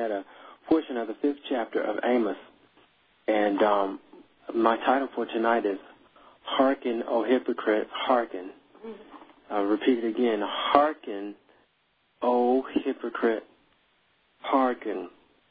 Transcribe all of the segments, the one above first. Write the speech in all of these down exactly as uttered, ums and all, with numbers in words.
at a portion of the fifth chapter of Amos, and um, my title for tonight is Hearken, O Hypocrite, Hearken. I'll repeat it again. Hearken, O hypocrite, hearken.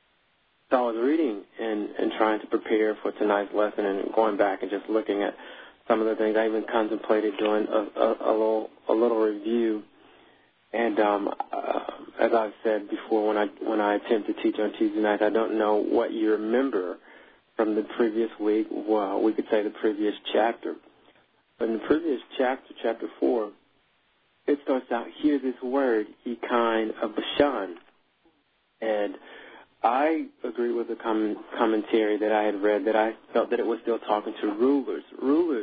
So I was reading and, and trying to prepare for tonight's lesson and going back and just looking at some of the things. I even contemplated doing a, a, a little a little review. And um, uh, as I've said before, when I when I attempt to teach on Tuesday nights, I don't know what you remember from the previous week. Well, we could say the previous chapter. But in the previous chapter, chapter four, it starts out, hear this word, ye kind of Bashan. And I agree with the com- commentary that I had read, that I felt that it was still talking to rulers. Rulers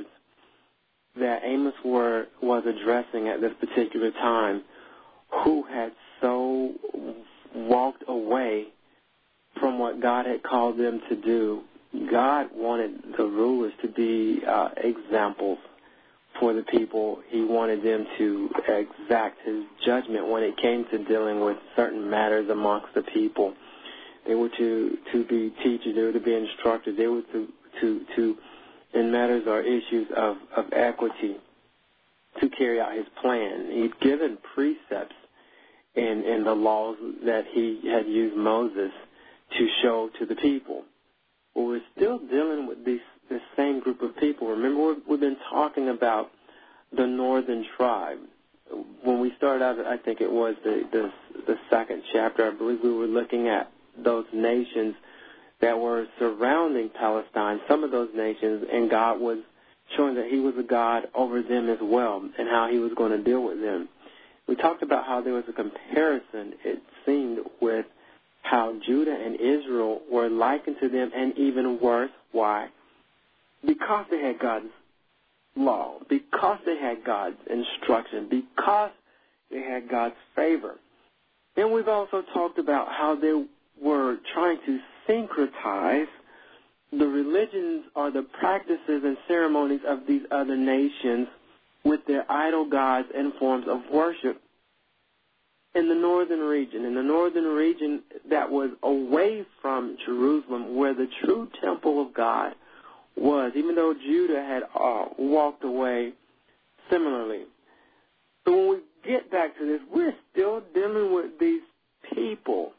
that Amos were, was addressing at this particular time, who had so walked away from what God had called them to do. God wanted the rulers to be uh, examples for the people. He wanted them to exact his judgment when it came to dealing with certain matters amongst the people. They were to, to be teachers. They were to be instructors. They were to, to, to in matters or issues of, of equity, to carry out his plan. He'd given precepts in, in the laws that he had used Moses to show to the people. Well, we're still dealing with these this same group of people. Remember, we've, we've been talking about the northern tribe. When we started out, I think it was the, the, the second chapter, I believe we were looking at those nations that were surrounding Palestine, some of those nations, and God was showing that he was a God over them as well and how he was going to deal with them. We talked about how there was a comparison, it seemed, with how Judah and Israel were likened to them, and even worse. Why? Because they had God's law, because they had God's instruction, because they had God's favor. Then we've also talked about how they were trying to syncretize the religions or the practices and ceremonies of these other nations with their idol gods and forms of worship. In the northern region, in the northern region that was away from Jerusalem, where the true temple of God was, even though Judah had uh, walked away similarly. So when we get back to this, we're still dealing with these people.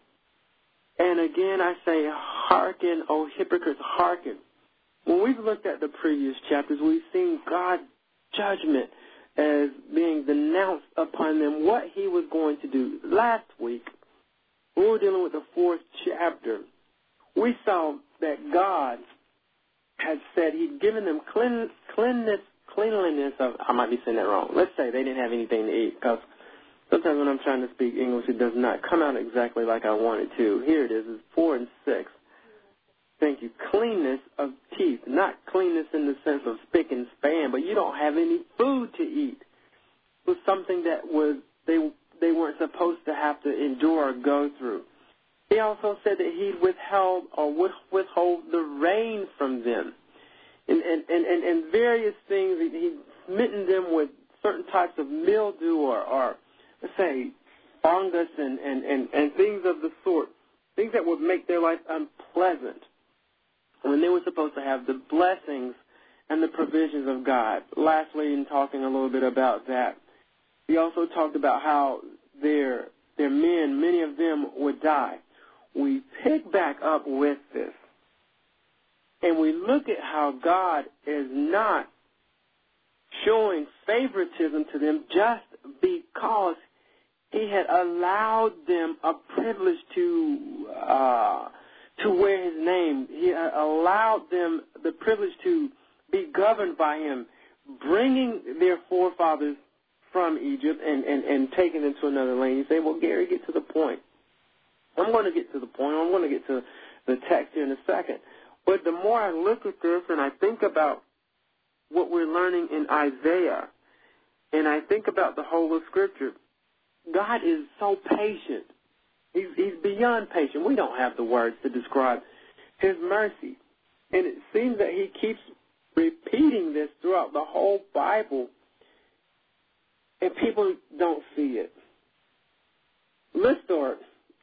And again, I say, hearken, O hypocrites, hearken. When we've looked at the previous chapters, we've seen God's judgment as being denounced upon them, what he was going to do. Last week, when we were dealing with the fourth chapter, we saw that God had said he'd given them clean, cleanliness, cleanliness of, I might be saying that wrong. Let's say they didn't have anything to eat, because sometimes when I'm trying to speak English, it does not come out exactly like I want it to. Here it is, it's four and six. Thank you. Cleanness of teeth, not cleanness in the sense of spick and span, but you don't have any food to eat. It was something that was they they weren't supposed to have to endure or go through. He also said that he'd withheld or would withhold the rain from them, and and, and, and, and various things. He'd smitten them with certain types of mildew or, or let's say, fungus and, and, and, and things of the sort, things that would make their life unpleasant, when they were supposed to have the blessings and the provisions of God. Lastly, in talking a little bit about that, he also talked about how their their men, many of them, would die. We pick back up with this, and we look at how God is not showing favoritism to them just because he had allowed them a privilege to uh, to wear his name. He allowed them the privilege to be governed by him, bringing their forefathers from Egypt and, and, and taking them to another land. You say, well, Gary, get to the point. I'm going to get to the point. I'm going to get to the text here in a second. But the more I look at this and I think about what we're learning in Isaiah, and I think about the whole of Scripture, God is so patient. He's, he's beyond patient. We don't have the words to describe his mercy. And it seems that he keeps repeating this throughout the whole Bible, and people don't see it. Let's start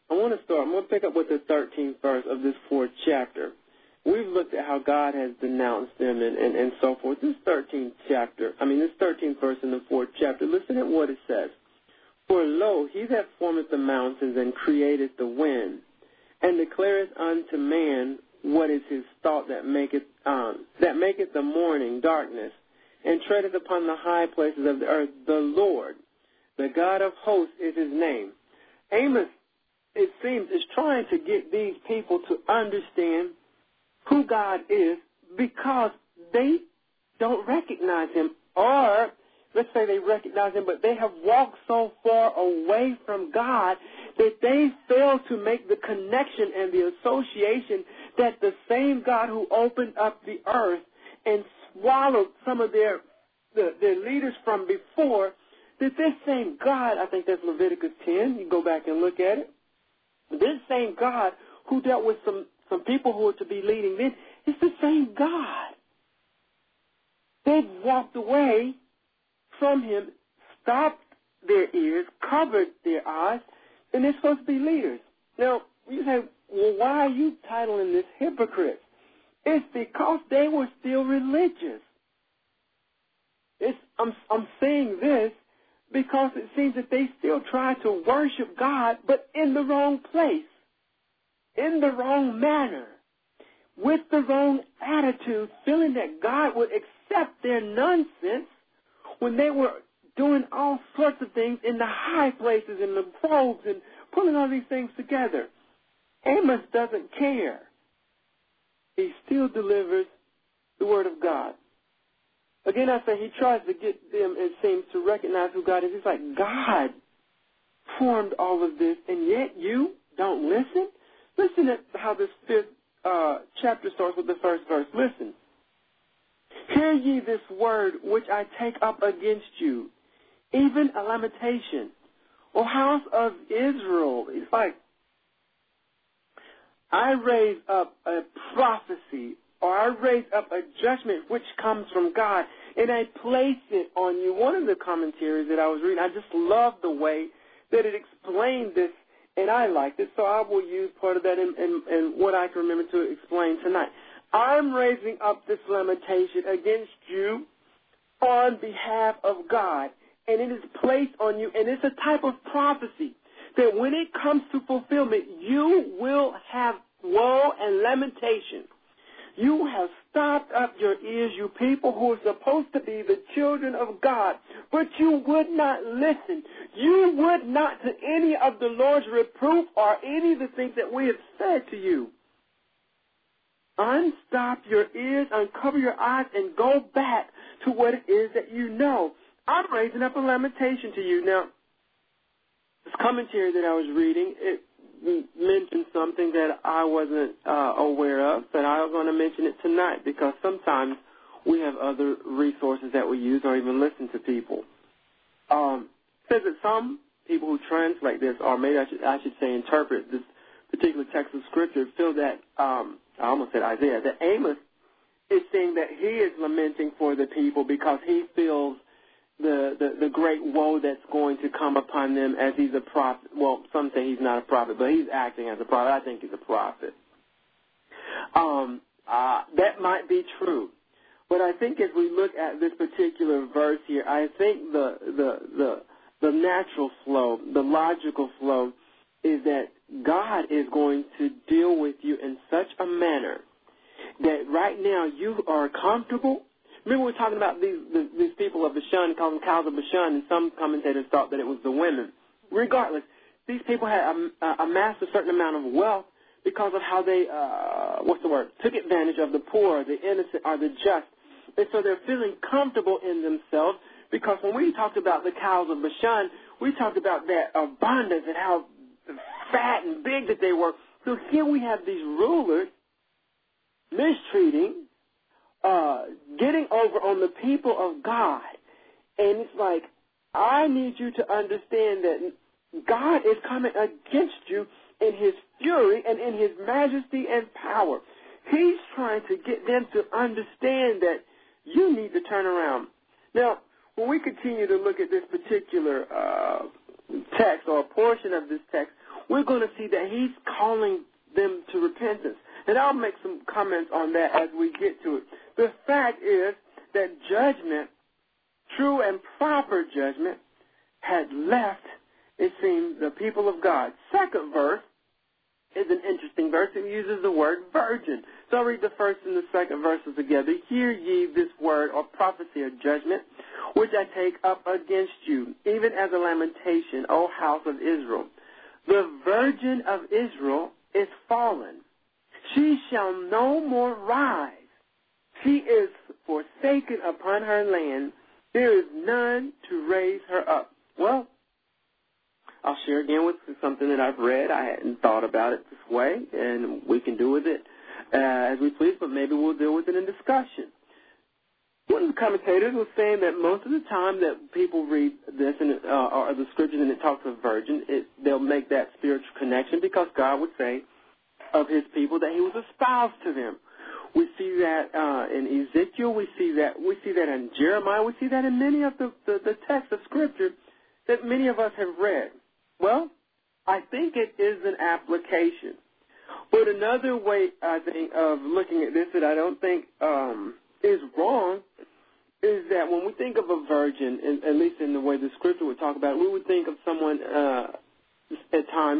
I want to start, I'm going to pick up with the thirteenth verse of this fourth chapter. We've looked at how God has denounced them and, and, and so forth. This thirteenth chapter, I mean, this thirteenth verse in the fourth chapter, listen at what it says. For lo, he that formeth the mountains and createth the wind, and declareth unto man what is his thought that maketh, um, that maketh the morning darkness, and treadeth upon the high places of the earth. The Lord, the God of hosts, is his name. Amos, it seems, is trying to get these people to understand who God is because they don't recognize him. Or, let's say they recognize him, but they have walked so far away from God that they fail to make the connection and the association that the same God who opened up the earth and swallowed some of their the, their leaders from before, that this same God, I think that's Leviticus ten, you go back and look at it, this same God who dealt with some, some people who were to be leading then, it's the same God. They've walked away from him, stopped their ears, covered their eyes, and they're supposed to be leaders. Now, you say, well, why are you titling this hypocrites? It's because they were still religious. It's, I'm, I'm saying this because it seems that they still try to worship God, but in the wrong place, in the wrong manner, with the wrong attitude, feeling that God would accept their nonsense when they were doing all sorts of things in the high places and the groves and pulling all these things together. Amos doesn't care. He still delivers the word of God. Again, I say he tries to get them, it seems, to recognize who God is. It's like God formed all of this, and yet you don't listen? Listen at how this fifth uh, chapter starts with the first verse. Listen. Hear ye this word which I take up against you, even a lamentation. O house of Israel. It's like, I raise up a prophecy, or I raise up a judgment which comes from God, and I place it on you. One of the commentaries that I was reading, I just love the way that it explained this, and I liked it, so I will use part of that in, in, in what I can remember to explain tonight. I'm raising up this lamentation against you on behalf of God, and it is placed on you, and it's a type of prophecy that when it comes to fulfillment, you will have woe and lamentation. You have stopped up your ears, you people who are supposed to be the children of God, but you would not listen. You would not to any of the Lord's reproof or any of the things that we have said to you. Unstop your ears, uncover your eyes, and go back to what it is that you know. I'm raising up a lamentation to you. Now, this commentary that I was reading, it mentioned something that I wasn't uh, aware of, but I was going to mention it tonight because sometimes we have other resources that we use or even listen to people. Um, it says that some people who translate this, or maybe I should, I should say interpret this particular text of Scripture, feel that, um, I almost said Isaiah, that Amos is saying that he is lamenting for the people because he feels the, the, the great woe that's going to come upon them as he's a prophet. Well, some say he's not a prophet, but he's acting as a prophet. I think he's a prophet. Um, uh, that might be true. But I think as we look at this particular verse here, I think the, the, the, the natural flow, the logical flow, is that God is going to deal with you in such a manner that right now you are comfortable. Remember we were talking about these these people of Bashan, called them cows of Bashan, and some commentators thought that it was the women. Regardless, these people had amassed a certain amount of wealth because of how they, uh, what's the word, took advantage of the poor, the innocent, or the just. And so they're feeling comfortable in themselves because when we talked about the cows of Bashan, we talked about that abundance and how fat and big that they were. So here we have these rulers mistreating, uh, getting over on the people of God. And it's like, I need you to understand that God is coming against you in his fury and in his majesty and power. He's trying to get them to understand that you need to turn around. Now, when we continue to look at this particular uh, text or a portion of this text, we're going to see that he's calling them to repentance. And I'll make some comments on that as we get to it. The fact is that judgment, true and proper judgment, had left, it seems, the people of God. Second verse is an interesting verse. It uses the word virgin. So I'll read the first and the second verses together. Hear ye this word or prophecy of judgment, which I take up against you, even as a lamentation, O house of Israel. The virgin of Israel is fallen. She shall no more rise. She is forsaken upon her land. There is none to raise her up. Well, I'll share again with something that I've read. I hadn't thought about it this way, and we can do with it uh, as we please, but maybe we'll deal with it in discussion. One of the commentators was saying that most of the time that people read this and uh, or the scriptures and it talks of virgin, it, they'll make that spiritual connection because God would say of his people that he was espoused to them. We see that uh, in Ezekiel. We see that we see that in Jeremiah. We see that in many of the, the, the texts of Scripture that many of us have read. Well, I think it is an application. But another way, I think, of looking at this that I don't think um, is wrong is that when we think of a virgin, in, at least in the way the Scripture would talk about it, we would think of someone uh, at times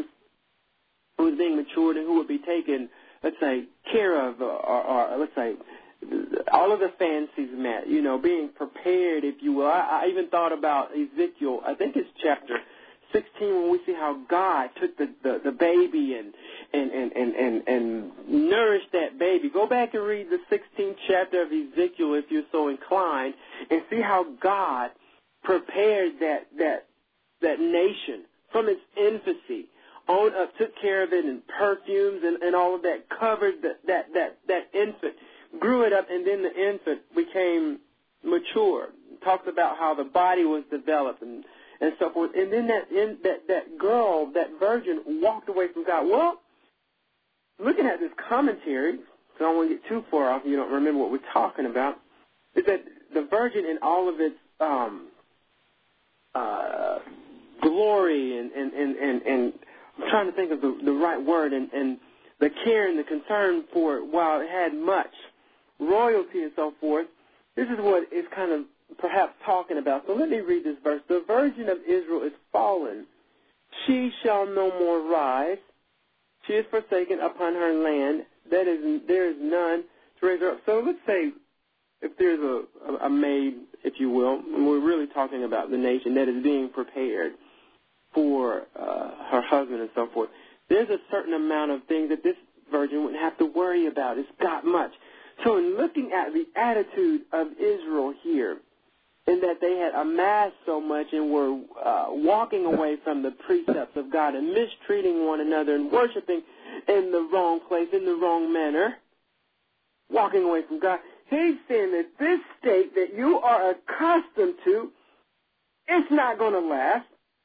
who is being matured and who would be taken, let's say, care of, or, or, or let's say, all of the fancies met, you know, being prepared, if you will. I, I even thought about Ezekiel, I think it's chapter sixteen, when we see how God took the, the, the baby and, and, and, and, and, and nourished that baby. Go back and read the sixteenth chapter of Ezekiel if you're so inclined, and see how God prepared that, that, that nation from its infancy on up, took care of it in perfumes and, and all of that, covered the, that, that, that infant, grew it up, and then the infant became mature. Talks about how the body was developed and, and so forth. And then that, in, that, that girl, that virgin, walked away from God. Well, looking at this commentary, so I don't want to get too far off, you don't remember what we're talking about, is that the virgin in all of its um, uh, glory and, and, and, and, and I'm trying to think of the, the right word, and, and the care and the concern for it, while it had much royalty and so forth, this is what it's kind of perhaps talking about. So let me read this verse. The virgin of Israel is fallen. She shall no more rise. She is forsaken upon her land. That is, there is none to raise her up. So let's say if there's a, a, a maid, if you will, and we're really talking about the nation that is being prepared for uh, her husband and so forth, there's a certain amount of things that this virgin wouldn't have to worry about. It's got much. So in looking at the attitude of Israel here, in that they had amassed so much and were uh, walking away from the precepts of God and mistreating one another and worshiping in the wrong place, in the wrong manner, walking away from God, he's saying that this state that you are accustomed to, it's not going to last.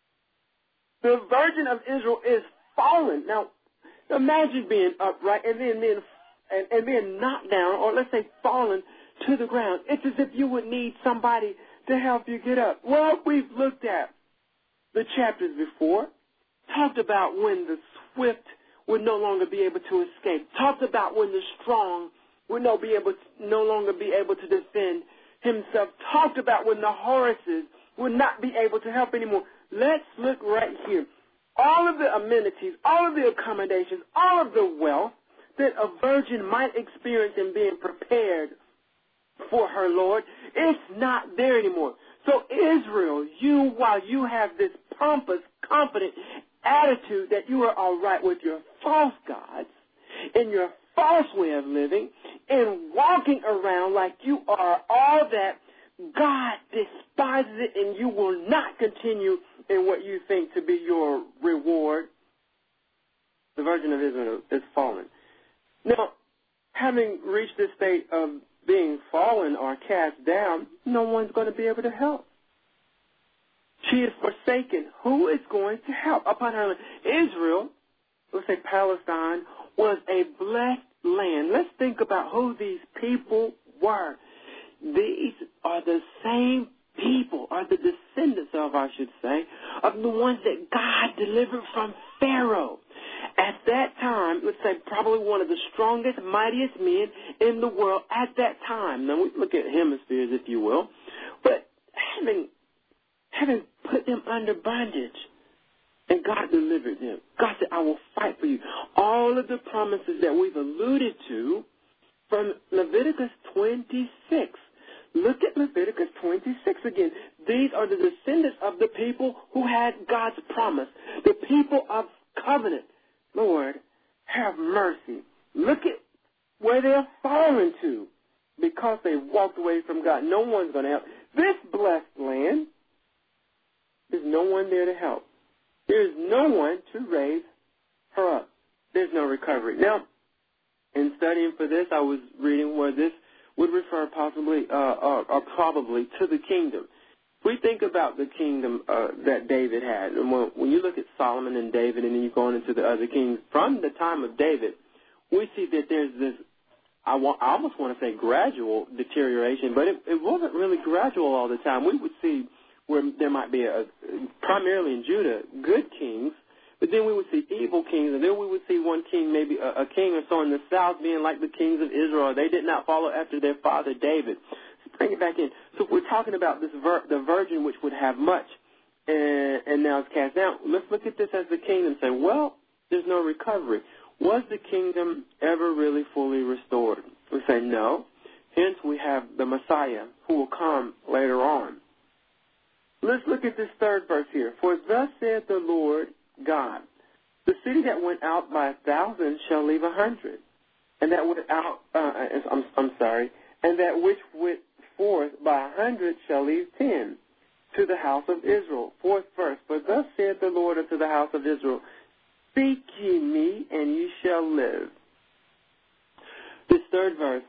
The virgin of Israel is fallen. Now, imagine being upright and then being, and, and being knocked down, or let's say fallen to the ground. It's as if you would need somebody to help you get up. Well, we've looked at the chapters before, talked about when the swift would no longer be able to escape, talked about when the strong would no, be able to, no longer be able to defend himself, talked about when the horses would not be able to help anymore. Let's look right here. All of the amenities, all of the accommodations, all of the wealth that a virgin might experience in being prepared for her Lord, it's not there anymore. So Israel, you, while you have this pompous, confident attitude that you are all right with your false gods and your false way of living and walking around like you are all that, God despises it, and you will not continue in what you think to be your reward. The virgin of Israel is fallen. Now, having reached this state of being fallen or cast down, no one's going to be able to help. She is forsaken. Who is going to help upon her land? Israel, let's say Palestine, was a blessed land. Let's think about who these people were. These are the same people, are the descendants of, I should say, of the ones that God delivered from Pharaoh. At that time, let's say probably one of the strongest, mightiest men in the world at that time. Now, we look at hemispheres, if you will. But having, having put them under bondage, and God delivered them. God said, I will fight for you. All of the promises that we've alluded to from Leviticus twenty-six. Look at Leviticus twenty-six again. These are the descendants of the people who had God's promise, the people of covenant. Lord, have mercy. Look at where they're fallen to because they walked away from God. No one's going to help. This blessed land, there's no one there to help. There's no one to raise her up. There's no recovery. Now, in studying for this, I was reading where this would refer possibly uh, or, or probably to the kingdom. If we think about the kingdom uh, that David had, and when, when you look at Solomon and David and then you go on into the other kings, from the time of David, we see that there's this, I, wa- I almost want to say gradual deterioration, but it, it wasn't really gradual all the time. We would see where there might be, a, primarily in Judah, good kings, but then we would see evil kings, and then we would see one king, maybe a, a king or so in the south being like the kings of Israel. They did not follow after their father David. Let's bring it back in. So if we're talking about this vir- the virgin which would have much, and, and now it's cast down, let's look at this as the kingdom and say, well, there's no recovery. Was the kingdom ever really fully restored? We say no. Hence we have the Messiah who will come later on. Let's look at this third verse here. For thus saith the Lord God, the city that went out by a thousand shall leave a hundred, and that went out, uh, I'm, I'm sorry, and that which went forth by a hundred shall leave ten to the house of Israel. Fourth verse, for thus saith the Lord unto the house of Israel, seek ye me, and ye shall live. This third verse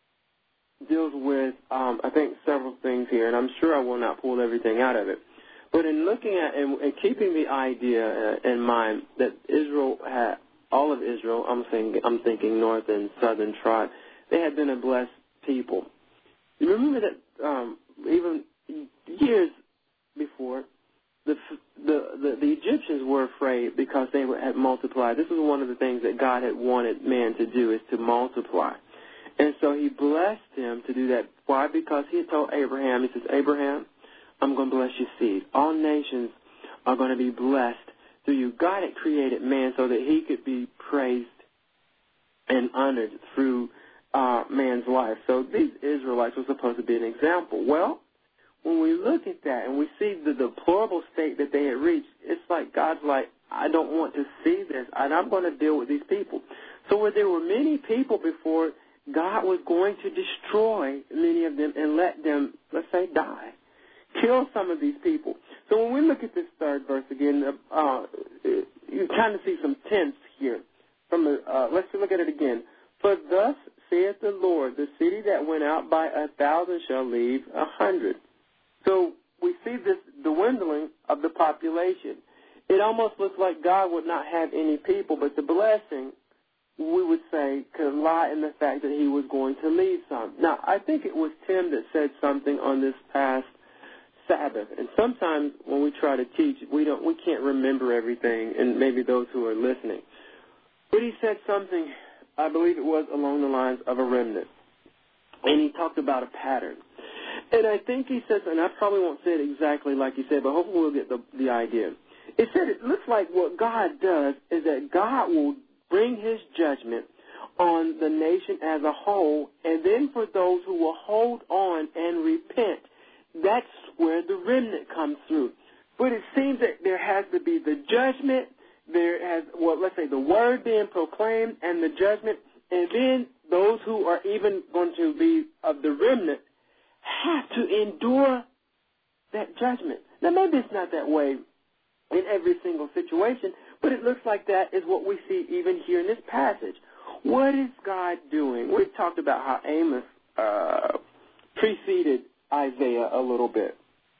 deals with, um, I think, several things here, and I'm sure I will not pull everything out of it. But in looking at and, and keeping the idea uh, in mind that Israel had, all of Israel, I'm thinking, I'm thinking north and southern tribe, they had been a blessed people. You remember that um, even years before, the, the the the Egyptians were afraid because they had multiplied. This was one of the things that God had wanted man to do, is to multiply. And so he blessed him to do that. Why? Because he had told Abraham, he says, Abraham, I'm going to bless your seed. All nations are going to be blessed through you. God had created man so that he could be praised and honored through uh, man's life. So these Israelites were supposed to be an example. Well, when we look at that and we see the deplorable state that they had reached, it's like God's like, I don't want to see this, and I'm going to deal with these people. So where there were many people before, God was going to destroy many of them and let them, let's say, die. Kill some of these people. So when we look at this third verse again, uh, you kind of see some tense here. From the, uh, let's look at it again. For thus saith the Lord, the city that went out by a thousand shall leave a hundred. So we see this dwindling of the population. It almost looks like God would not have any people, but the blessing, we would say, could lie in the fact that he was going to leave some. Now, I think it was Tim that said something on this past Sabbath, and sometimes when we try to teach, we don't, we can't remember everything, and maybe those who are listening. But he said something, I believe it was along the lines of a remnant, and he talked about a pattern. And I think he says, and I probably won't say it exactly like he said, but hopefully we'll get the, the idea. It said it looks like what God does is that God will bring his judgment on the nation as a whole, and then for those who will hold on and repent, that's where the remnant comes through. But it seems that there has to be the judgment, there has, well, let's say the word being proclaimed and the judgment, and then those who are even going to be of the remnant have to endure that judgment. Now, maybe it's not that way in every single situation, but it looks like that is what we see even here in this passage. What is God doing? We've talked about how Amos uh, preceded Isaiah a little bit.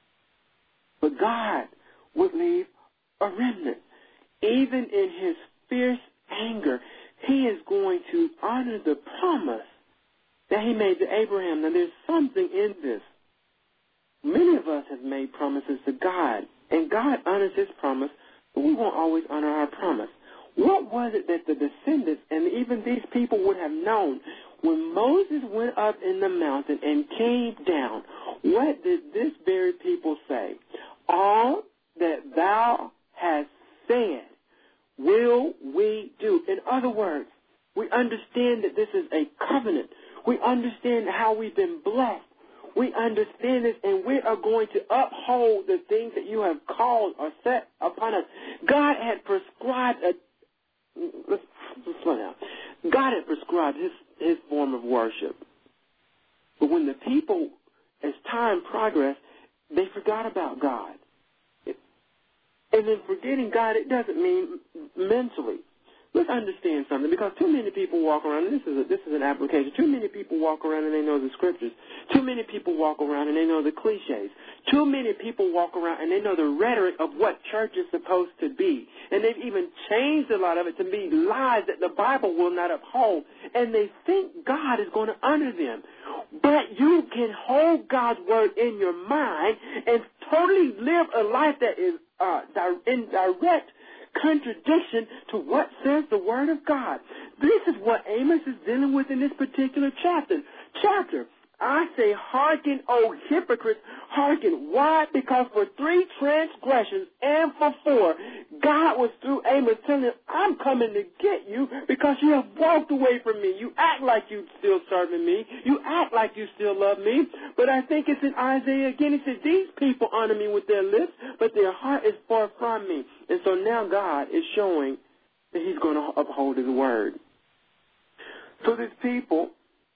But God would leave a remnant. Even in his fierce anger, he is going to honor the promise that he made to Abraham. Now, there's something in this. Many of us have made promises to God, and God honors his promise but we won't always honor our promise. What was it that the descendants and even these people would have known when Moses went up in the mountain and came down? What did this very people say? All that thou hast said will we do. In other words, we understand that this is a covenant. We understand how we've been blessed. We understand this, and we are going to uphold the things that you have called or set upon us. God had prescribed a Let's, let's slow down. God had prescribed his, his form of worship. But when the people, as time progressed, they forgot about God. It, and then forgetting God, it doesn't mean mentally. Let's understand something, because too many people walk around, and this is, a, this is an application, too many people walk around and they know the scriptures. Too many people walk around and they know the cliches. Too many people walk around and they know the rhetoric of what church is supposed to be. And they've even changed a lot of it to be lies that the Bible will not uphold. And they think God is going to honor them. But you can hold God's word in your mind and totally live a life that is uh, in direct contradiction to what says the Word of God. This is what Amos is dealing with in this particular chapter. Chapter. I say, hearken, O hypocrites, hearken. Why? Because for three transgressions and for four, God was through Amos telling him, I'm coming to get you because you have walked away from me. You act like you're still serving me. You act like you still love me. But I think it's in Isaiah again. He said, these people honor me with their lips, but their heart is far from me. And so now God is showing that he's going to uphold his word. So these people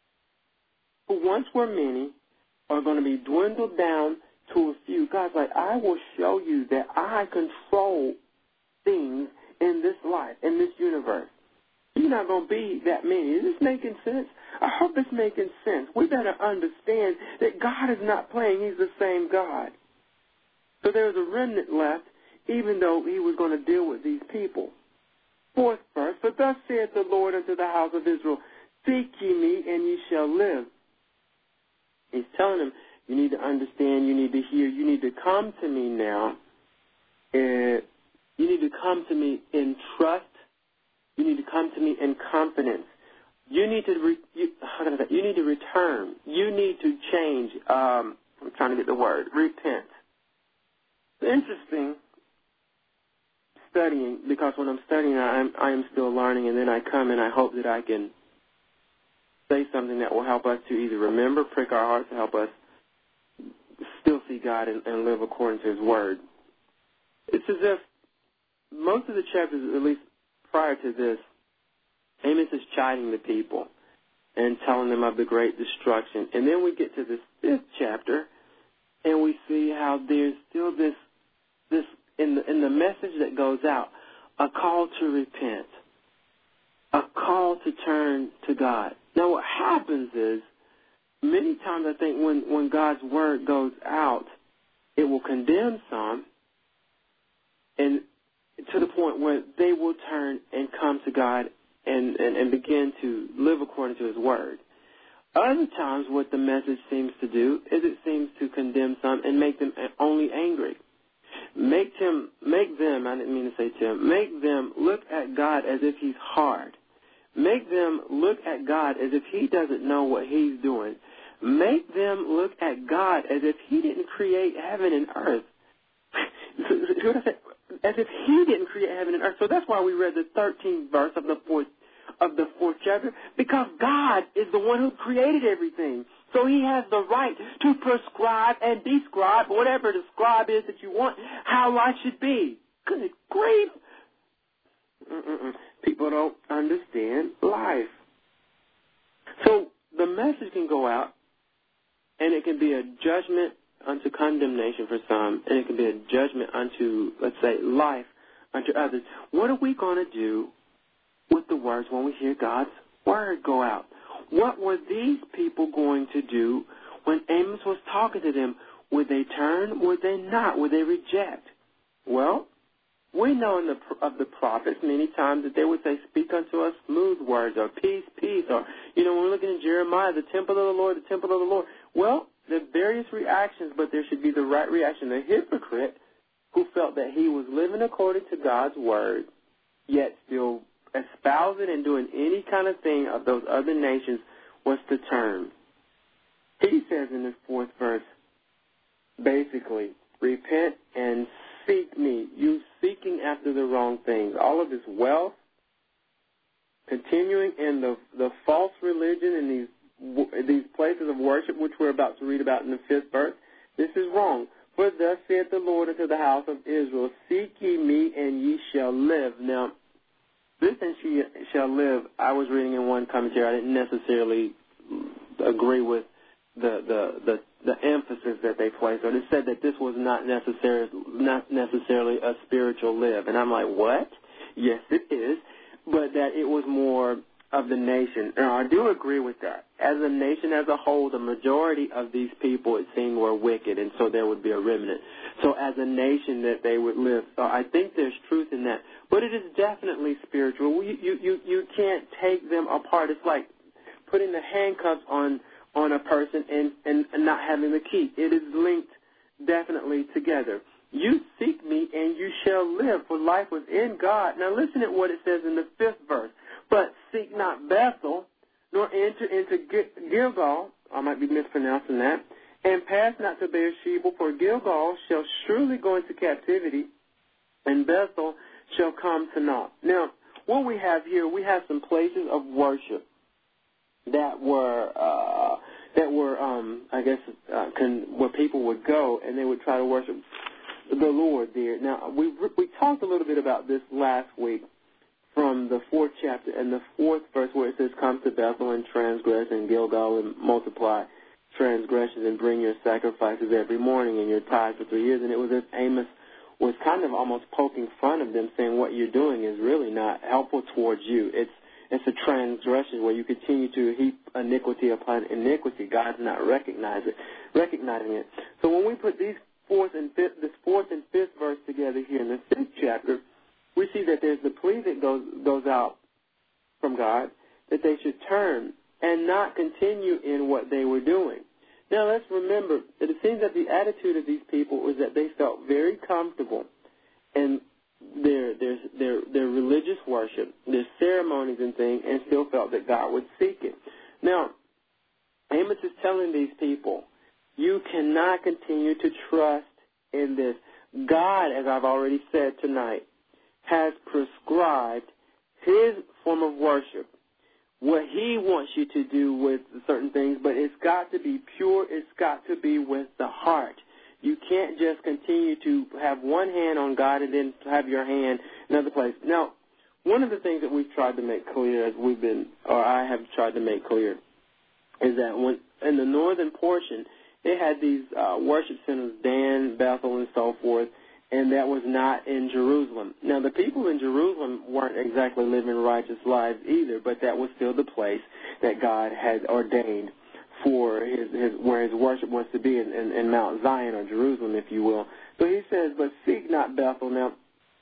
who once were many are going to be dwindled down to a few. God's like, I will show you that I control things in this life, in this universe. You're not going to be that many. Is this making sense? I hope it's making sense. We better understand that God is not playing. He's the same God. So there's a remnant left, even though he was going to deal with these people. Fourth verse, for thus saith the Lord unto the house of Israel, seek ye me, and ye shall live. He's telling them, you need to understand, you need to hear, you need to come to me now. And you need to come to me in trust. You need to come to me in confidence. You need to re, you, how can I say, you need to return. You need to change. Um, I'm trying to get the word. Repent. It's interesting studying, because when I'm studying, I'm, I am still learning, and then I come and I hope that I can say something that will help us to either remember, prick our hearts, to help us still see God and, and live according to his word. It's as if most of the chapters, at least prior to this, Amos is chiding the people and telling them of the great destruction. And then we get to this fifth chapter, and we see how there's still this, this in the, in the message that goes out, a call to repent, a call to turn to God. Now, what happens is, many times I think when, when God's word goes out, it will condemn some, and to the point where they will turn and come to God and, and, and begin to live according to his word. Other times what the message seems to do is it seems to condemn some and make them only angry. Make them, make them, I didn't mean to say Tim, make them look at God as if he's hard. Make them look at God as if he doesn't know what he's doing. Make them look at God as if he didn't create heaven and earth. As if he didn't create heaven and earth. So that's why we read the thirteenth verse of the fourth of the fourth chapter, because God is the one who created everything. So he has the right to prescribe and describe, whatever the scribe is that you want, how life should be. Good grief. Mm-mm-mm. People don't understand life. So the message can go out, and it can be a judgment unto condemnation for some, and it can be a judgment unto, let's say, life unto others. What are we going to do with the words when we hear God's word go out? What were these people going to do when Amos was talking to them? Would they turn? Would they not? Would they reject? Well, we know in the, of the prophets many times that they would say, speak unto us smooth words, or peace, peace, or, you know, when we're looking at Jeremiah, the temple of the Lord, the temple of the Lord. Well, there are various reactions, but there should be the right reaction. The hypocrite who felt that he was living according to God's word, yet still espousing and doing any kind of thing of those other nations, was to turn. He says in this fourth verse, basically, repent and seek me. You seeking after the wrong things. All of this wealth, continuing in the the false religion in these these places of worship, which we're about to read about in the fifth verse, this is wrong. For thus saith the Lord unto the house of Israel, seek ye me, and ye shall live. Now, this and she shall live, I was reading in one commentary, I didn't necessarily agree with the the, the, the emphasis that they placed on. It said that this was not necessarily, not necessarily a spiritual live. And I'm like, what? Yes, it is. But that it was more of the nation. Now, I do agree with that. As a nation as a whole, the majority of these people, it seemed, were wicked, and so there would be a remnant. So as a nation that they would live. So I think there's truth in that. But it is definitely spiritual. You, you, you, you can't take them apart. It's like putting the handcuffs on, on a person and, and, and not having the key. It is linked definitely together. You seek me, and you shall live, for life was in God. Now listen at what it says in the fifth verse. But seek not Bethel, nor enter into Gilgal, I might be mispronouncing that, and pass not to Beersheba, for Gilgal shall surely go into captivity, and Bethel shall come to naught. Now, what we have here, we have some places of worship that were, uh, that were, um, I guess, uh, con- where people would go, and they would try to worship the Lord there. Now, we we talked a little bit about this last week from the fourth chapter and the fourth verse where it says, come to Bethel and transgress, and Gilgal and multiply transgressions, and bring your sacrifices every morning and your tithes for three years. And it was as Amos was kind of almost poking fun of them, saying what you're doing is really not helpful towards you. It's it's a transgression where you continue to heap iniquity upon iniquity. God's not recognize it, recognizing it. So when we put these fourth and fifth, this fourth and fifth verse together here in the fifth chapter, we see that there's the plea that goes goes out from God that they should turn and not continue in what they were doing. Now, let's remember that it seems that the attitude of these people was that they felt very comfortable in their their their, their religious worship, their ceremonies and things, and still felt that God would seek it. Now, Amos is telling these people, you cannot continue to trust in this. God, as I've already said tonight, has prescribed his form of worship, what he wants you to do with certain things, but it's got to be pure. It's got to be with the heart. You can't just continue to have one hand on God and then have your hand in another place. Now, one of the things that we've tried to make clear as we've been, or I have tried to make clear, is that when in the northern portion, they had these uh, worship centers, Dan, Bethel, and so forth, and that was not in Jerusalem. Now, the people in Jerusalem weren't exactly living righteous lives either, but that was still the place that God had ordained for his, his where his worship was to be in, in, in Mount Zion, or Jerusalem, if you will. So he says, but seek not Bethel. Now,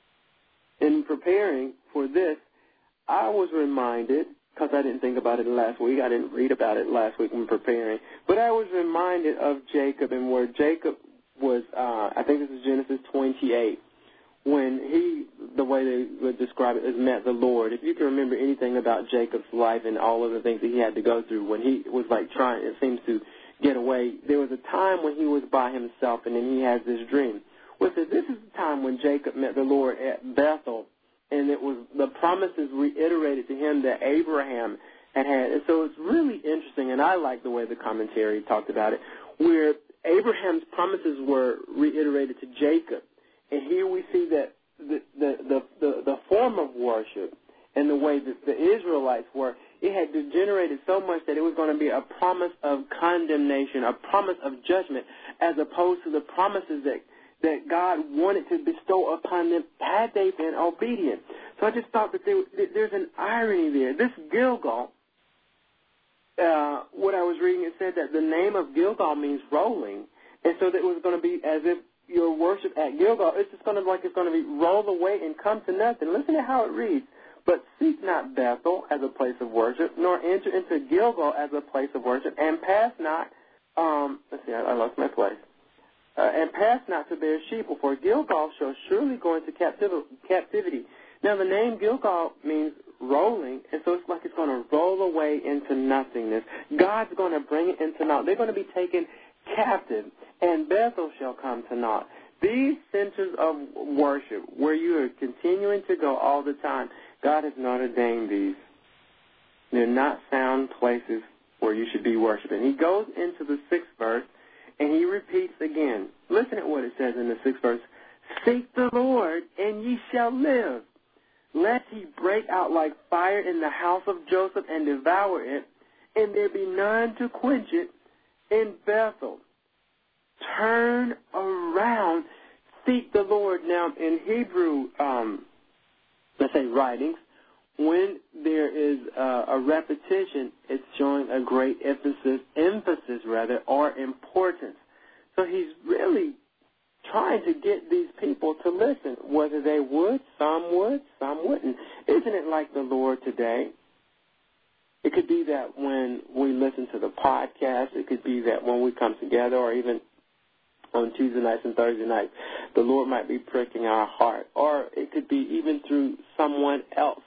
in preparing for this, I was reminded, because I didn't think about it last week, I didn't read about it last week when preparing, but I was reminded of Jacob and where Jacob was, uh, I think this is Genesis twenty-eight, when he, the way they would describe it, is met the Lord. If you can remember anything about Jacob's life and all of the things that he had to go through when he was like trying, it seems to get away, there was a time when he was by himself, and then he has this dream. Well, so this is the time when Jacob met the Lord at Bethel, and it was the promises reiterated to him that Abraham had had. And so it's really interesting, and I like the way the commentary talked about it, where Abraham's promises were reiterated to Jacob. And here we see that the, the, the, the, the form of worship and the way that the Israelites were, it had degenerated so much that it was going to be a promise of condemnation, a promise of judgment, as opposed to the promises that that God wanted to bestow upon them had they been obedient. So I just thought that there, there's an irony there. This Gilgal, uh, what I was reading, it said that the name of Gilgal means rolling. And so that it was going to be as if your worship at Gilgal, it's just going to be like it's going to be roll away and come to nothing. Listen to how it reads. But seek not Bethel as a place of worship, nor enter into Gilgal as a place of worship, and pass not, um, let's see, I, I lost my place. uh, and pass not to Beersheba, for Gilgal shall surely go into captiv- captivity. Now, the name Gilgal means rolling, and so it's like it's going to roll away into nothingness. God's going to bring it into naught. They're going to be taken captive, and Bethel shall come to naught. These centers of worship, where you are continuing to go all the time, God has not ordained these. They're not sound places where you should be worshiping. He goes into the sixth verse, and he repeats again. Listen at what it says in the sixth verse. Seek the Lord, and ye shall live. Lest he break out like fire in the house of Joseph and devour it, and there be none to quench it in Bethel. Turn around, seek the Lord. Now, in Hebrew, um, let's say writings, when there is uh, a repetition, it's showing a great emphasis, emphasis rather, or importance. So he's really trying to get these people to listen. Whether they would, some would, some wouldn't. Isn't it like the Lord today? It could be that when we listen to the podcast, it could be that when we come together, or even on Tuesday nights and Thursday nights, the Lord might be pricking our heart. Or it could be even through someone else.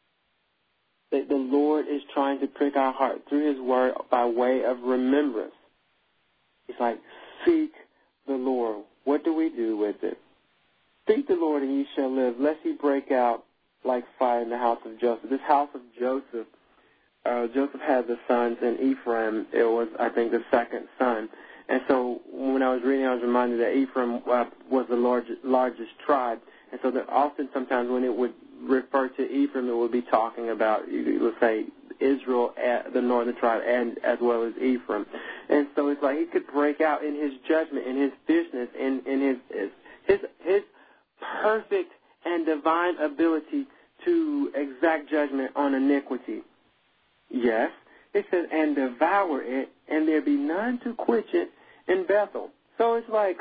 That the Lord is trying to prick our heart through his word by way of remembrance. It's like, seek the Lord. What do we do with it? Seek the Lord and ye shall live, lest he break out like fire in the house of Joseph. This house of Joseph, uh, Joseph had the sons, and Ephraim, it was, I think, the second son. And so when I was reading, I was reminded that Ephraim uh, was the largest, largest tribe. And so that often sometimes when it would refer to Ephraim, it would be talking about, you would say, Israel, the northern tribe, and as well as Ephraim. And so it's like he could break out in his judgment, in his fierceness, in, in his, his, his perfect and divine ability to exact judgment on iniquity. Yes, it says, and devour it, and there be none to quench it in Bethel. So it's like,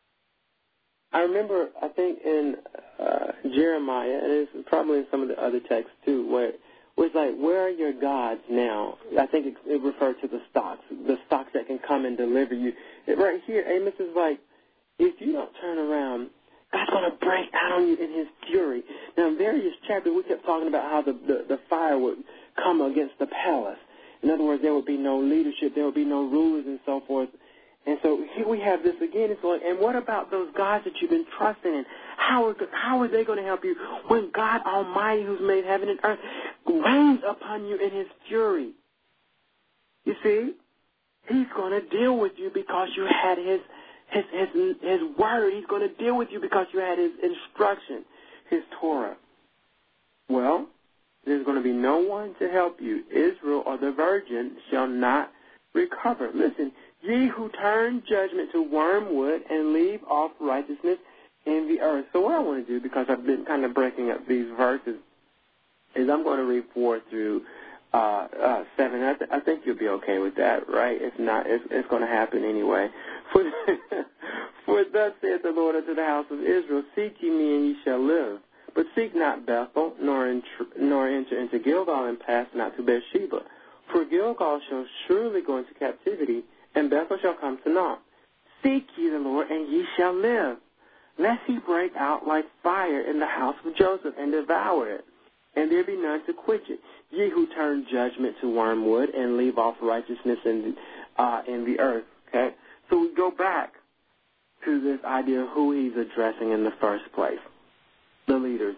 I remember, I think in uh, Jeremiah, and it's probably in some of the other texts too, where where it's like, where are your gods now? I think it, it referred to the stocks, the stocks that can come and deliver you. It, right here, Amos is like, if you don't turn around, God's going to break out on you in his fury. Now, in various chapters, we kept talking about how the, the, the fire would come against the palace. In other words, there would be no leadership, there would be no rulers and so forth. And so here we have this again. It's like, and what about those gods that you've been trusting in? How are, how are they going to help you when God Almighty, who's made heaven and earth, rains upon you in his fury? You see, he's going to deal with you because you had his, his, his, his word. He's going to deal with you because you had his instruction, his Torah. Well, there's going to be no one to help you. Israel or the virgin shall not recover. Listen, ye who turn judgment to wormwood and leave off righteousness in the earth. So what I want to do, because I've been kind of breaking up these verses, is I'm going to read four through uh, uh, seven. I, th- I think you'll be okay with that, right? If not, it's, it's going to happen anyway. For, for thus saith the Lord unto the house of Israel, seek ye me and ye shall live. But seek not Bethel, nor, intr- nor enter into Gilgal, and pass not to Beersheba. For Gilgal shall surely go into captivity, and Bethel shall come to naught. Seek ye the Lord, and ye shall live, lest he break out like fire in the house of Joseph, and devour it, and there be none to quench it. Ye who turn judgment to wormwood, and leave off righteousness in, uh, in the earth. Okay? So we go back to this idea of who he's addressing in the first place. The leaders.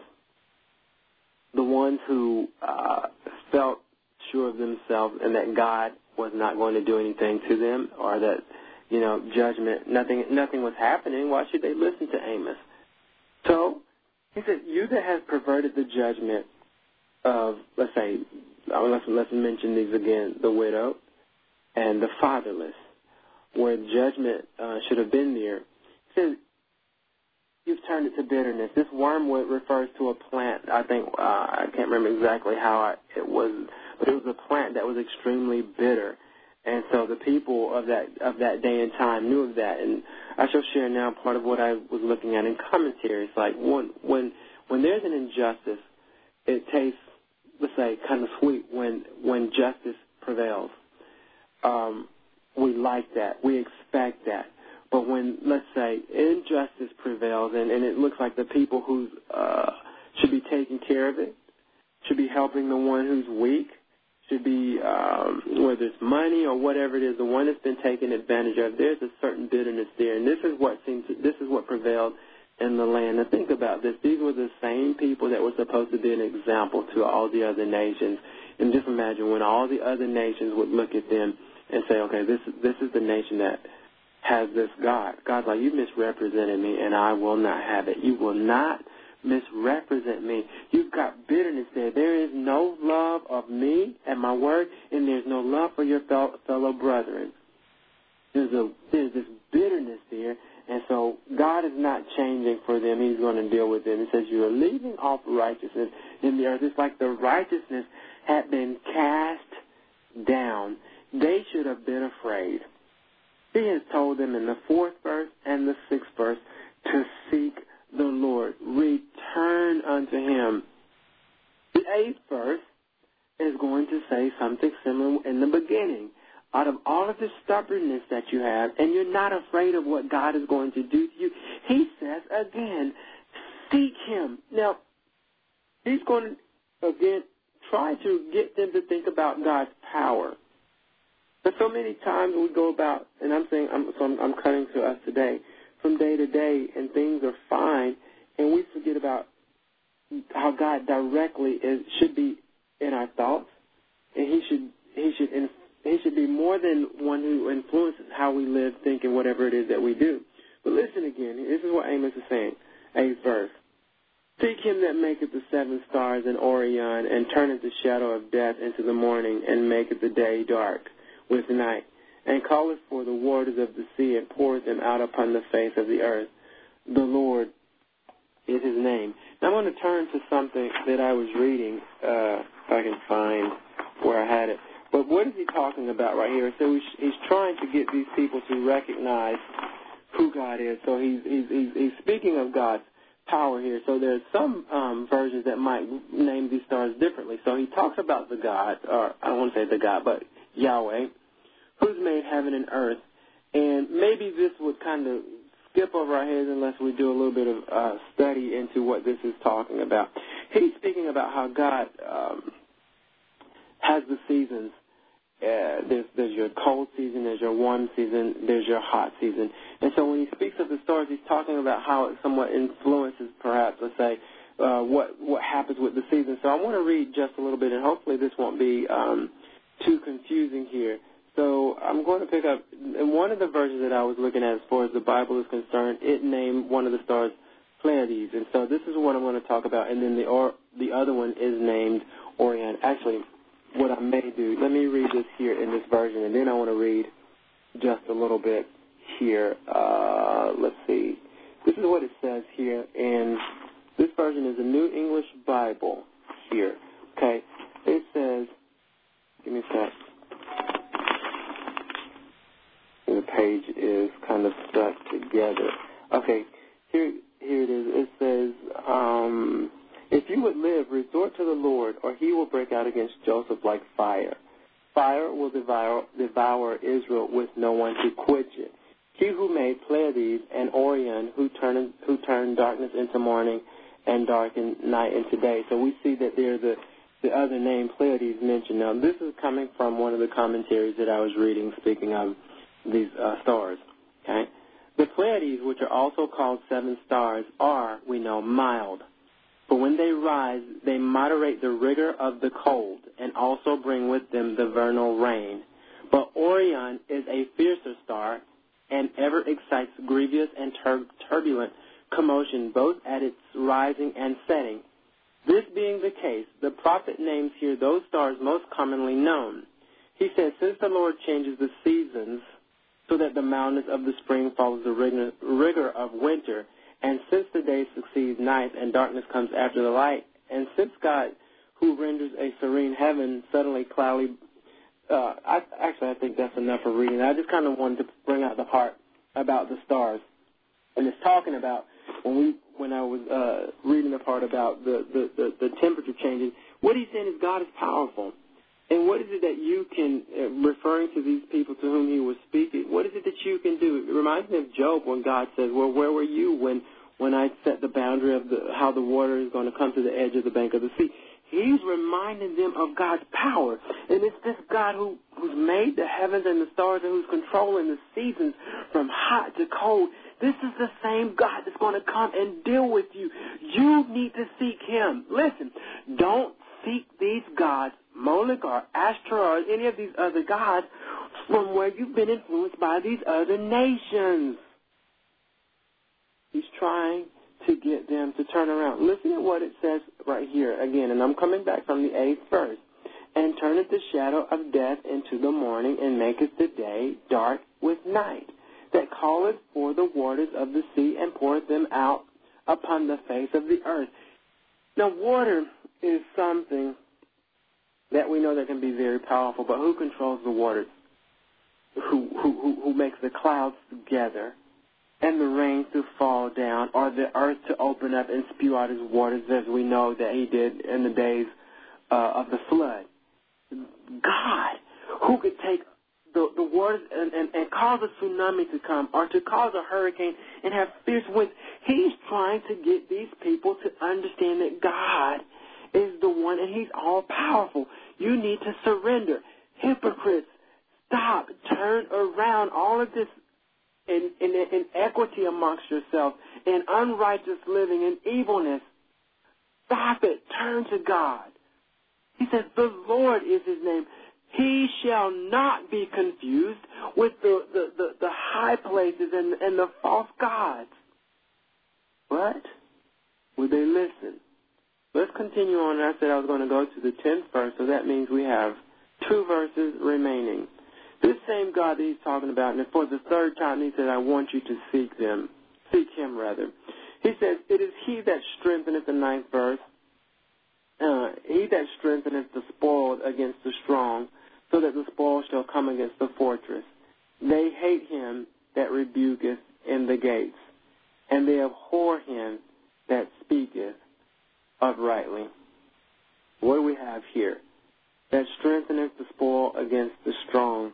The ones who uh, felt sure of themselves and that God was not going to do anything to them, or that, you know, judgment, nothing nothing was happening. Why should they listen to Amos? So he said, you that have perverted the judgment of, let's say, let's, let's mention these again, the widow and the fatherless, where judgment uh, should have been there. He says, you've turned it to bitterness. This wormwood refers to a plant. I think, uh, I can't remember exactly how I, it was, but it was a plant that was extremely bitter. And so the people of that of that day and time knew of that. And I shall share now part of what I was looking at in commentaries. Like when when when there's an injustice, it tastes, let's say, kind of sweet when when justice prevails. Um, we like that. We expect that. But when, let's say, injustice prevails and, and it looks like the people who uh, should be taking care of it, should be helping the one who's weak, should be, um, whether it's money or whatever it is, the one that's been taken advantage of, there's a certain bitterness there. And this is what seems to, this is what prevailed in the land. Now think about this. These were the same people that were supposed to be an example to all the other nations. And just imagine when all the other nations would look at them and say, okay, this, this is the nation that has this God. God's like, you misrepresented me, and I will not have it. You will not misrepresent me. You've got bitterness there. There is no love of me and my word, and there's no love for your fellow brethren. There's, a, there's this bitterness there, and so God is not changing for them. He's going to deal with them. He says, you are leaving off righteousness in the earth. It's like the righteousness had been cast down. They should have been afraid. He has told them in the fourth verse and the sixth verse to seek the Lord. Return unto him. The eighth verse is going to say something similar in the beginning. Out of all of the stubbornness that you have, and you're not afraid of what God is going to do to you, he says again, seek him. Now, he's going to, again, try to get them to think about God's power. But so many times we go about, and I'm saying, I'm, so I'm, I'm cutting to us today, from day to day, and things are fine, and we forget about how God directly is, should be in our thoughts, and he should he should he should be more than one who influences how we live, think, and whatever it is that we do. But listen again. This is what Amos is saying, eighth verse. Seek him that maketh the seven stars in Orion, and turneth the shadow of death into the morning, and maketh the day dark with night, and calleth for the waters of the sea, and poureth them out upon the face of the earth. The Lord is his name. Now I'm going to turn to something that I was reading, uh, if I can find where I had it. But what is he talking about right here? So he's, he's trying to get these people to recognize who God is. So he's, he's, he's, he's speaking of God's power here. So there's some um, versions that might name these stars differently. So he talks about the God, or I don't want to say the God, but Yahweh, who's made heaven and earth. And maybe this would kind of skip over our heads unless we do a little bit of uh, study into what this is talking about. He's speaking about how God um, has the seasons. Uh, there's, there's your cold season, there's your warm season, there's your hot season. And so when he speaks of the stars, he's talking about how it somewhat influences, perhaps, let's say, uh, what, what happens with the season. So I want to read just a little bit, and hopefully this won't be um, too confusing here. So I'm going to pick up, in one of the versions that I was looking at as far as the Bible is concerned, it named one of the stars Pleiades. And so this is what I'm going to talk about. And then the or, the other one is named Orion. Actually, what I may do, let me read this here in this version, and then I want to read just a little bit here. Uh, let's see. This is what it says here. And this version is a New English Bible here. Okay. It says, give me a sec. The page is kind of stuck together. Okay, here, here it is. It says, um, if you would live, resort to the Lord, or he will break out against Joseph like fire. Fire will devour, devour Israel with no one to quench it. He who made Pleiades and Orion, who turned, who turned darkness into morning and darkened night into day. So we see that there the, the other name, Pleiades, mentioned. Now, this is coming from one of the commentaries that I was reading, speaking of these uh, stars, okay? The Pleiades, which are also called seven stars, are, we know, mild. But when they rise, they moderate the rigor of the cold and also bring with them the vernal rain. But Orion is a fiercer star and ever excites grievous and tur- turbulent commotion both at its rising and setting. This being the case, the prophet names here those stars most commonly known. He says, since the Lord changes the seasons so that the mildness of the spring follows the rigor, rigor of winter, and since the day succeeds night and darkness comes after the light, and since God, who renders a serene heaven suddenly cloudy, uh, I, actually I think that's enough for reading. I just kind of wanted to bring out the part about the stars. And it's talking about, when we when I was uh, reading the part about the, the, the, the temperature changes, what he's saying is God is powerful. And what what is it that you can, uh, referring to these people to whom he was speaking, what is it that you can do? It reminds me of Job when God says, well, where were you when, when I set the boundary of the, how the water is going to come to the edge of the bank of the sea? He's reminding them of God's power. And it's this God who, who's made the heavens and the stars and who's controlling the seasons from hot to cold. This is the same God that's going to come and deal with you. You need to seek him. Listen, don't seek these gods, Moloch or Ashtoreth or any of these other gods, from where you've been influenced by these other nations. He's trying to get them to turn around. Listen to what it says right here again, and I'm coming back from the eighth verse. And turneth the shadow of death into the morning, and maketh the day dark with night, that calleth for the waters of the sea, and poureth them out upon the face of the earth. Now, water is something that we know that can be very powerful, but who controls the waters? Who, who, who makes the clouds together and the rain to fall down, or the earth to open up and spew out his waters, as we know that he did in the days uh, of the flood? God, who could take the, the waters and, and, and cause a tsunami to come, or to cause a hurricane and have fierce winds. He's trying to get these people to understand that God is the one, and he's all-powerful. You need to surrender. Hypocrites, stop, turn around. All of this in, in, inequity amongst yourself, and unrighteous living, and evilness, stop it. Turn to God. He says, the Lord is his name. He shall not be confused with the, the, the, the high places and, and the false gods. But would they listen? Let's continue on. I said I was going to go to the tenth verse, so that means we have two verses remaining. This same God that he's talking about, and for the third time he said, I want you to seek them. Seek him, rather. He says, it is he that strengtheneth, the ninth verse, uh, he that strengtheneth the spoiled against the strong, so that the spoil shall come against the fortress. They hate him that rebuketh in the gates, and they abhor him that speaketh uprightly. What do we have here? That strengtheneth the spoil against the strong,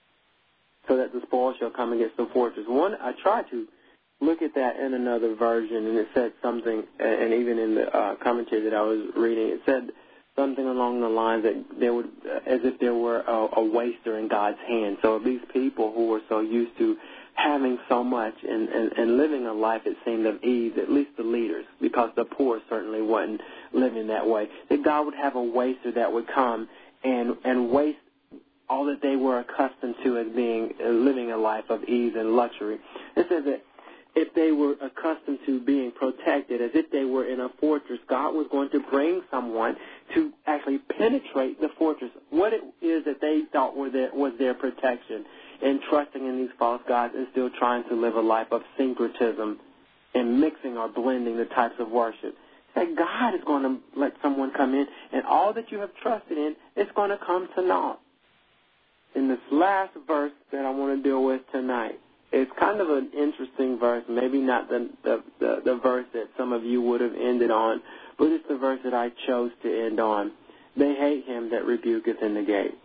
so that the spoil shall come against the fortress. One, I tried to look at that in another version, and it said something, and even in the uh, commentary that I was reading, it said something along the lines that there would, as if there were a, a waster in God's hand. So these people who were so used to having so much and, and, and living a life, it seemed, of ease, at least the leaders, because the poor certainly wasn't living that way, that God would have a waster that would come and, and waste all that they were accustomed to as being, uh, living a life of ease and luxury. It says that if they were accustomed to being protected, as if they were in a fortress, God was going to bring someone to actually penetrate the fortress. What it is that they thought were their, was their protection, and trusting in these false gods and still trying to live a life of syncretism and mixing or blending the types of worship. That God is going to let someone come in, and all that you have trusted in is going to come to naught. In this last verse that I want to deal with tonight, it's kind of an interesting verse, maybe not the, the, the, the verse that some of you would have ended on, but it's the verse that I chose to end on. They hate him that rebuketh in the gate.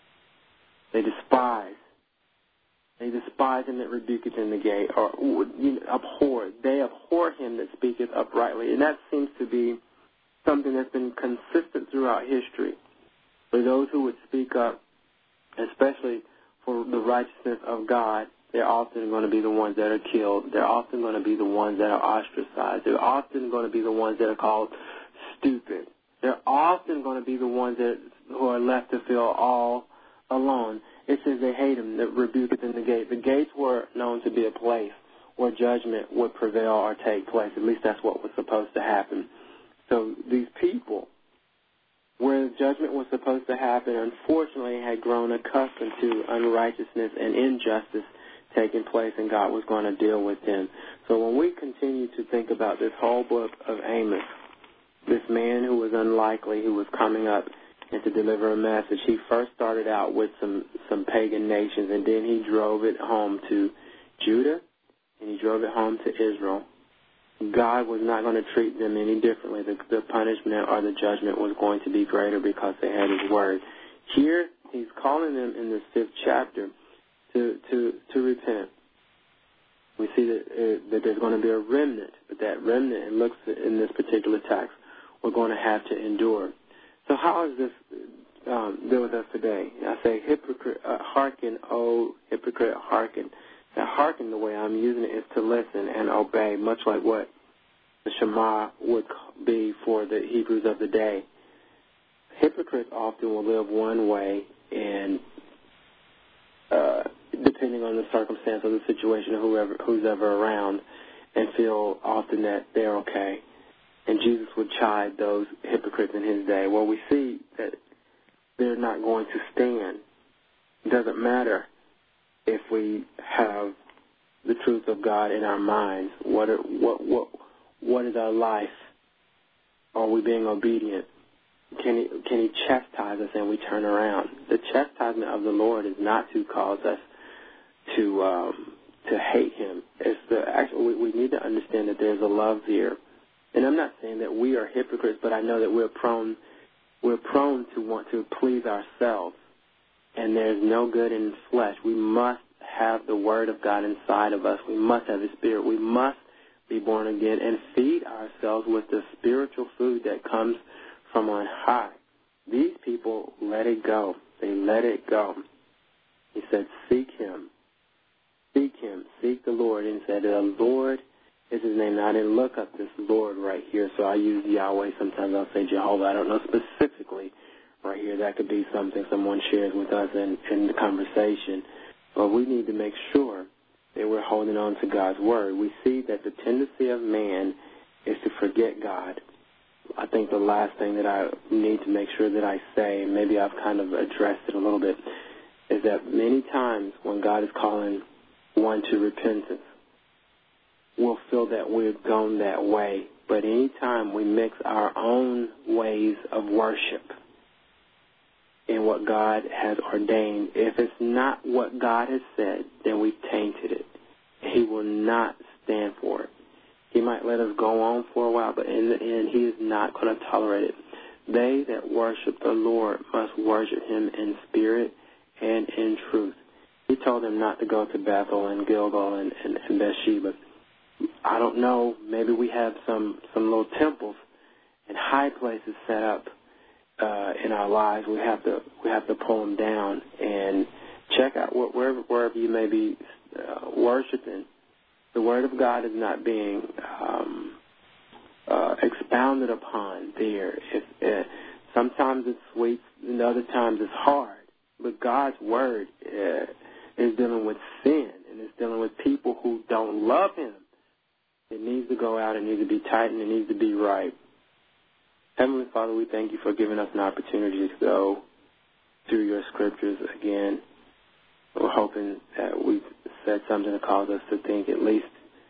They despise. They despise him that rebuketh in the gate, or you know, abhor. They abhor him that speaketh uprightly. And that seems to be something that's been consistent throughout history. For those who would speak up, especially for the righteousness of God, they're often going to be the ones that are killed. They're often going to be the ones that are ostracized. They're often going to be the ones that are called stupid. They're often going to be the ones that who are left to feel all alone. It says they hate him that rebuketh in the gate. The gates were known to be a place where judgment would prevail or take place. At least that's what was supposed to happen. So these people, where judgment was supposed to happen, unfortunately had grown accustomed to unrighteousness and injustice taking place, and God was going to deal with them. So when we continue to think about this whole book of Amos, this man who was unlikely, who was coming up and to deliver a message, he first started out with some, some pagan nations, and then he drove it home to Judah, and he drove it home to Israel. God was not going to treat them any differently. The, the punishment or the judgment was going to be greater because they had his word. Here, he's calling them in this fifth chapter to to to repent. We see that uh, that there's going to be a remnant, but that remnant, it looks in this particular text, we're going to have to endure. So how does this um, deal with us today? I say, hypocrite, uh, hearken, oh hypocrite, hearken. Now, hearken, the way I'm using it, is to listen and obey, much like what the Shema would be for the Hebrews of the day. Hypocrites often will live one way, and uh, depending on the circumstance or the situation of whoever who's ever around, and feel often that they're okay. And Jesus would chide those hypocrites in his day. Well, we see that they're not going to stand. It doesn't matter if we have the truth of God in our minds. What are, what what what is our life? Are we being obedient? Can he can he chastise us and we turn around? The chastisement of the Lord is not to cause us to um, to hate him. It's the actually we, we need to understand that there's a love here. And I'm not saying that we are hypocrites, but I know that we're prone we're prone to want to please ourselves. And there's no good in flesh. We must have the Word of God inside of us. We must have His Spirit. We must be born again and feed ourselves with the spiritual food that comes from on high. These people let it go. They let it go. He said, seek Him. Seek Him. Seek the Lord. And he said, the Lord is His name. Now, I didn't look up this Lord right here, so I use Yahweh. Sometimes I'll say Jehovah. I don't know specifically right here. That could be something someone shares with us in, in the conversation. But we need to make sure that we're holding on to God's Word. We see that the tendency of man is to forget God. I think the last thing that I need to make sure that I say, and maybe I've kind of addressed it a little bit, is that many times when God is calling one to repentance, we'll feel that we've gone that way. But any time we mix our own ways of worship in what God has ordained, if it's not what God has said, then we've tainted it. He will not stand for it. He might let us go on for a while, but in the end, He is not going to tolerate it. They that worship the Lord must worship Him in spirit and in truth. He told them not to go to Bethel and Gilgal and, and, and Bathsheba. I don't know, maybe we have some, some little temples and high places set up uh, in our lives. We have to we have to pull them down and check out wherever, wherever you may be uh, worshiping. The Word of God is not being um, uh, expounded upon there. If, uh, sometimes it's sweet, and other times it's hard. But God's Word uh, is dealing with sin, and it's dealing with people who don't love Him. It needs to go out. It needs to be tightened. It needs to be right. Heavenly Father, we thank You for giving us an opportunity to go through Your Scriptures again. We're hoping that we've said something to cause us to think, at least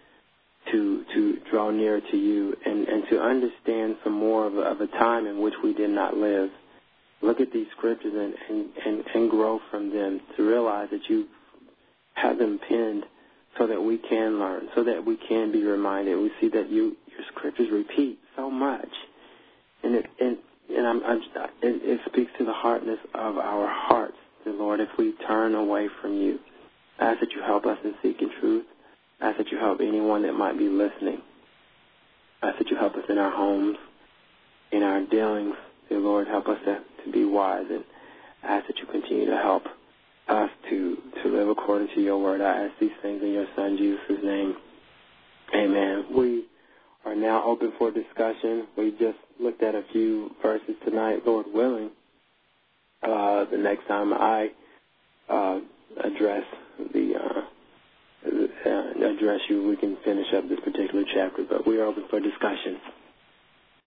to to draw nearer to You and, and to understand some more of a, of a time in which we did not live. Look at these Scriptures and, and, and, and grow from them, to realize that You have them penned so that we can learn, so that we can be reminded. We see that You Your Scriptures repeat so much. And it and, and I'm, I'm, it, it speaks to the hardness of our hearts, dear Lord, if we turn away from You. I ask that You help us in seeking truth. I ask that You help anyone that might be listening. I ask that You help us in our homes, in our dealings. Dear Lord, help us to, to be wise, and I ask that You continue to help us to, to live according to Your word. I ask these things in Your Son, Jesus' name. Amen. We are now open for discussion. We just looked at a few verses tonight, Lord willing. Uh, the next time I uh, address the uh, uh, address you, we can finish up this particular chapter. But we are open for discussion.